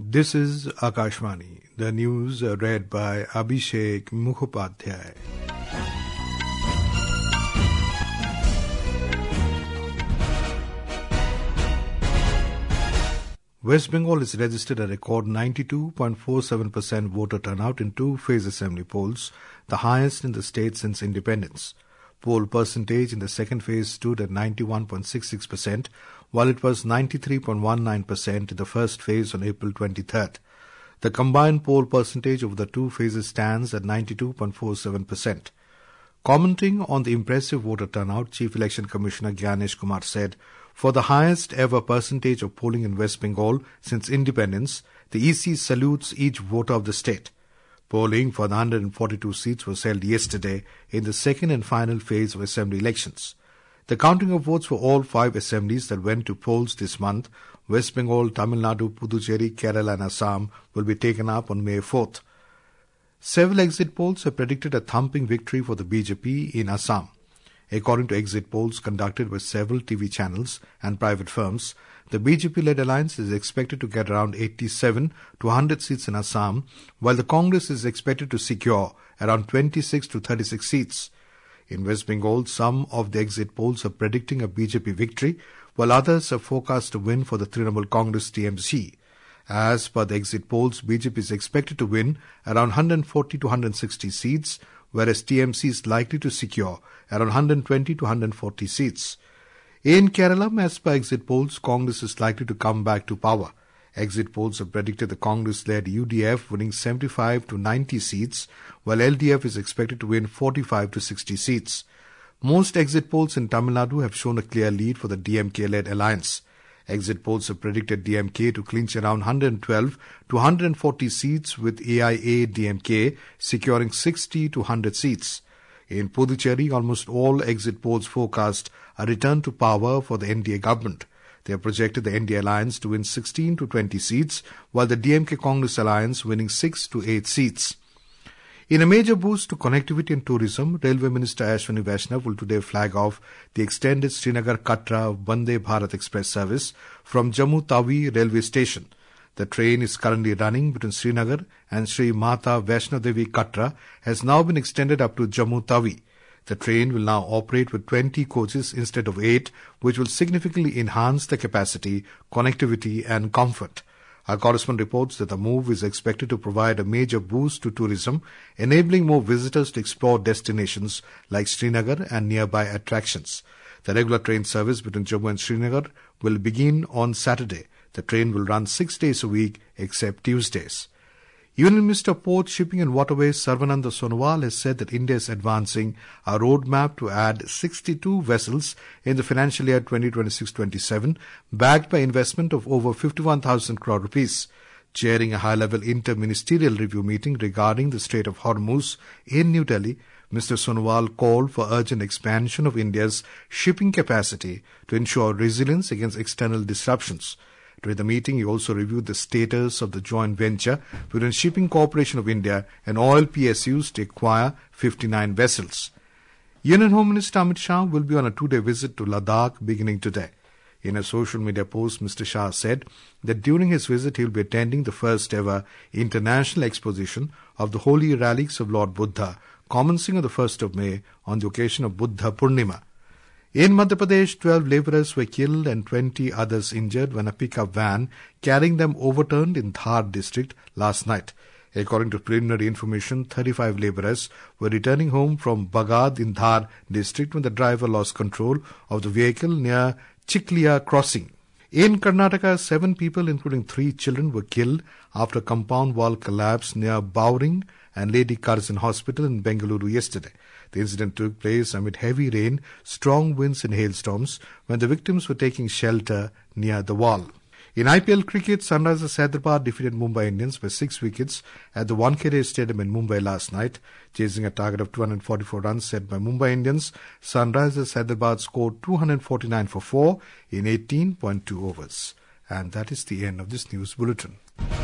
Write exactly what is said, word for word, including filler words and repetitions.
This is Akashvani. The news uh, read by Abhishek Mukhopadhyay. West Bengal has registered a record ninety-two point four seven percent voter turnout in two-phase assembly polls, the highest in the state since independence. Poll percentage in the second phase stood at ninety-one point six six percent, while it was ninety-three point one nine percent in the first phase on April twenty-third. The combined poll percentage of the two phases stands at ninety-two point four seven percent. Commenting on the impressive voter turnout, Chief Election Commissioner Gyanesh Kumar said, "For the highest ever percentage of polling in West Bengal since independence, the E C salutes each voter of the state." Polling for the one hundred forty-two seats was held yesterday in the second and final phase of assembly elections. The counting of votes for all five assemblies that went to polls this month, West Bengal, Tamil Nadu, Puducherry, Kerala and Assam, will be taken up on May fourth. Several exit polls have predicted a thumping victory for the B J P in Assam. According to exit polls conducted by several T V channels and private firms, the B J P-led alliance is expected to get around eighty-seven to one hundred seats in Assam, while the Congress is expected to secure around twenty-six to thirty-six seats. In West Bengal, some of the exit polls are predicting a B J P victory, while others are forecast to win for the Trinamool Congress T M C. As per the exit polls, B J P is expected to win around one hundred forty to one hundred sixty seats, whereas T M C is likely to secure around one hundred twenty to one hundred forty seats. In Kerala, as per exit polls, Congress is likely to come back to power. Exit polls have predicted the Congress-led U D F winning seventy-five to ninety seats, while L D F is expected to win forty-five to sixty seats. Most exit polls in Tamil Nadu have shown a clear lead for the D M K-led alliance. Exit polls have predicted D M K to clinch around one hundred twelve to one hundred forty seats, with A I A D M K securing sixty to one hundred seats. In Puducherry, almost all exit polls forecast a return to power for the N D A government. They have projected the N D A alliance to win sixteen to twenty seats, while the D M K-Congress alliance winning six to eight seats. In a major boost to connectivity and tourism, Railway Minister Ashwini Vaishnav will today flag off the extended Srinagar-Katra Vande Bharat Express service from Jammu Tawi railway station. The train is currently running between Srinagar and Sri Mata Vaishno Devi Katra has now been extended up to Jammu Tawi. The train will now operate with twenty coaches instead of eight, which will significantly enhance the capacity, connectivity and comfort. Our correspondent reports that the move is expected to provide a major boost to tourism, enabling more visitors to explore destinations like Srinagar and nearby attractions. The regular train service between Jammu and Srinagar will begin on Saturday. The train will run six days a week except Tuesdays. Union Minister of Ports, Shipping and Waterways Sarvananda Sonowal has said that India is advancing a roadmap to add sixty-two vessels in the financial year twenty twenty-six twenty-seven, backed by investment of over fifty-one thousand crore rupees. Chairing a high-level inter-ministerial review meeting regarding the Strait of Hormuz in New Delhi, Mister Sonowal called for urgent expansion of India's shipping capacity to ensure resilience against external disruptions. During the meeting, he also reviewed the status of the joint venture between Shipping Corporation of India and oil P S Us to acquire fifty-nine vessels. Union Home Minister Amit Shah will be on a two-day visit to Ladakh beginning today. In a social media post, Mister Shah said that during his visit, he will be attending the first ever international exposition of the holy relics of Lord Buddha, commencing on the first of May on the occasion of Buddha Purnima. In Madhya Pradesh, twelve labourers were killed and twenty others injured when a pickup van carrying them overturned in Dhar district last night. According to preliminary information, thirty-five labourers were returning home from Bagad in Dhar district when the driver lost control of the vehicle near Chikliya crossing. In Karnataka, seven people, including three children, were killed after a compound wall collapsed near Bowring and Lady Curzon Hospital in Bengaluru yesterday. The incident took place amid heavy rain, strong winds and hailstorms when the victims were taking shelter near the wall. In I P L cricket, Sunrisers Hyderabad defeated Mumbai Indians by six wickets at the Wankhede Stadium in Mumbai last night. Chasing a target of two hundred forty-four runs set by Mumbai Indians, Sunrisers Hyderabad scored two hundred forty-nine for four in eighteen point two overs. And that is the end of this news bulletin.